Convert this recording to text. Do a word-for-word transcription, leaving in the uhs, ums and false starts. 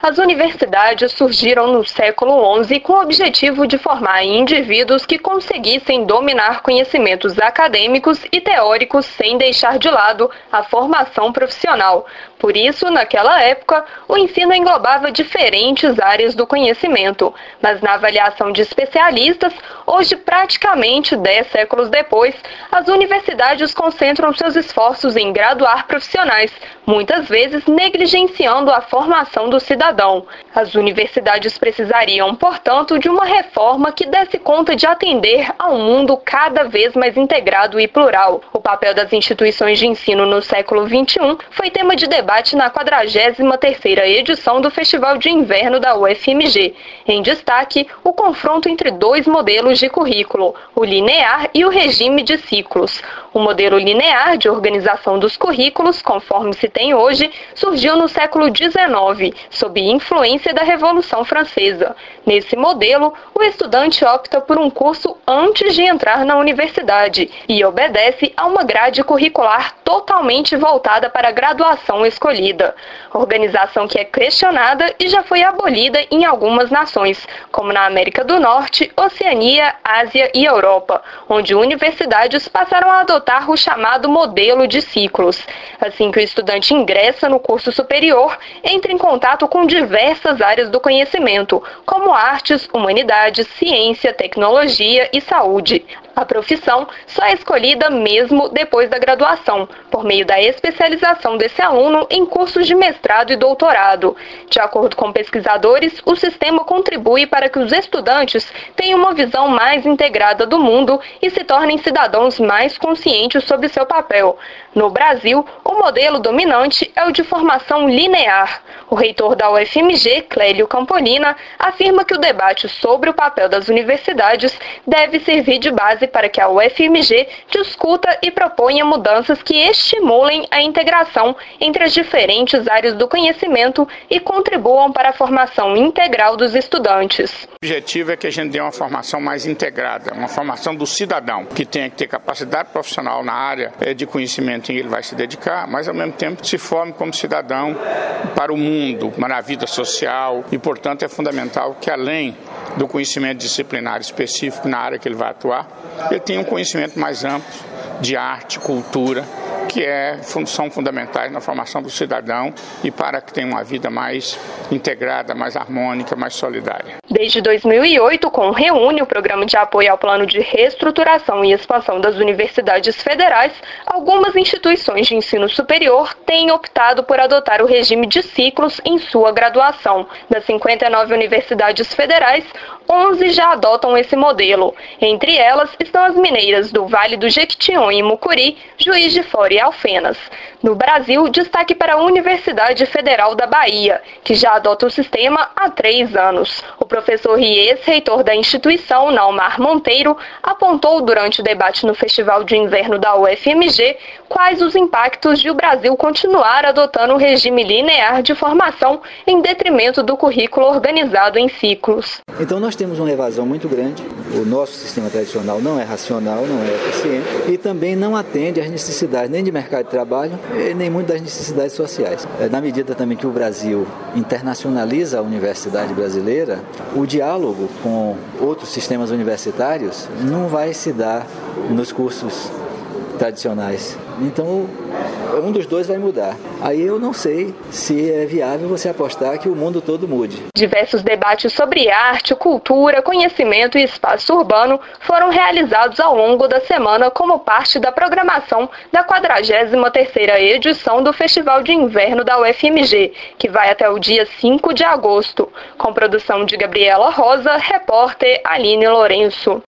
As universidades surgiram no século onze com o objetivo de formar indivíduos que conseguissem dominar conhecimentos acadêmicos e teóricos sem deixar de lado a formação profissional. Por isso, naquela época, o ensino englobava diferentes áreas do conhecimento, mas na avaliação de especialistas, hoje praticamente dez séculos depois, as universidades concentram seus esforços em graduar profissionais, muitas vezes negligenciando a formação do cidadão. As universidades precisariam, portanto, de uma reforma que desse conta de atender a um mundo cada vez mais integrado e plural. O papel das instituições de ensino no século vinte e um foi tema de debate na quadragésima terceira edição do Festival de Inverno da U F M G. Em destaque, o confronto entre dois modelos de currículo, o linear e o regime de ciclos. O modelo linear de organização dos currículos, conforme se tem hoje, surgiu no século dezenove, sob influência da Revolução Francesa. Nesse modelo, o estudante opta por um curso antes de entrar na universidade e obedece a uma grade curricular totalmente voltada para a graduação escolhida. Organização que é questionada e já foi abolida em algumas nações, como na América do Norte, Oceania, Ásia e Europa, onde universidades passaram a adotar o chamado modelo de ciclos. Assim que o estudante ingressa no curso superior, entra em contato com diversas áreas do conhecimento, como artes, humanidades, ciência, tecnologia e saúde. A profissão só é escolhida mesmo depois da graduação, por meio da especialização desse aluno em cursos de mestrado e doutorado. De acordo com pesquisadores, o sistema contribui para que os estudantes tenham uma visão mais integrada do mundo e se tornem cidadãos mais conscientes sobre seu papel. No Brasil, o modelo dominante é o de formação linear. O reitor da U F M G, Clélio Campolina, afirma que o debate sobre o papel das universidades deve servir de base para que a U F M G discuta e proponha mudanças que estimulem a integração entre as diferentes áreas do conhecimento e contribuam para a formação integral dos estudantes. O objetivo é que a gente dê uma formação mais integrada, uma formação do cidadão, que tenha que ter capacidade profissional na área de conhecimento em que ele vai se dedicar, mas ao mesmo tempo se forme como cidadão para o mundo, para a vida social e, portanto, é fundamental que além do conhecimento disciplinar específico na área que ele vai atuar, ele tenha um conhecimento mais amplo de arte, cultura, que é, são fundamentais na formação do cidadão e para que tenha uma vida mais integrada, mais harmônica, mais solidária. Desde dois mil e oito, com o Reúne, o Programa de Apoio ao Plano de Reestruturação e Expansão das Universidades Federais, algumas instituições de ensino superior têm optado por adotar o regime de ciclos em sua graduação. Das cinquenta e nove universidades federais, onze já adotam esse modelo. Entre elas estão as mineiras do Vale do Jequitinhonha e Mucuri, Juiz de Fora e Alfenas. No Brasil, destaque para a Universidade Federal da Bahia, que já adota o sistema há três anos. O professor e ex-reitor da instituição, Naumar Monteiro, apontou durante o debate no Festival de Inverno da U F M G quais os impactos de o Brasil continuar adotando o regime linear de formação em detrimento do currículo organizado em ciclos. Então nós temos uma evasão muito grande, o nosso sistema tradicional não é racional, não é eficiente e também não atende às necessidades nem de mercado de trabalho, nem muito das necessidades sociais. Na medida também que o Brasil internacionaliza a universidade brasileira, o diálogo com outros sistemas universitários não vai se dar nos cursos tradicionais. Então, um dos dois vai mudar. Aí eu não sei se é viável você apostar que o mundo todo mude. Diversos debates sobre arte, cultura, conhecimento e espaço urbano foram realizados ao longo da semana como parte da programação da quadragésima terceira edição do Festival de Inverno da U F M G, que vai até o dia cinco de agosto, com produção de Gabriela Rosa, repórter Aline Lourenço.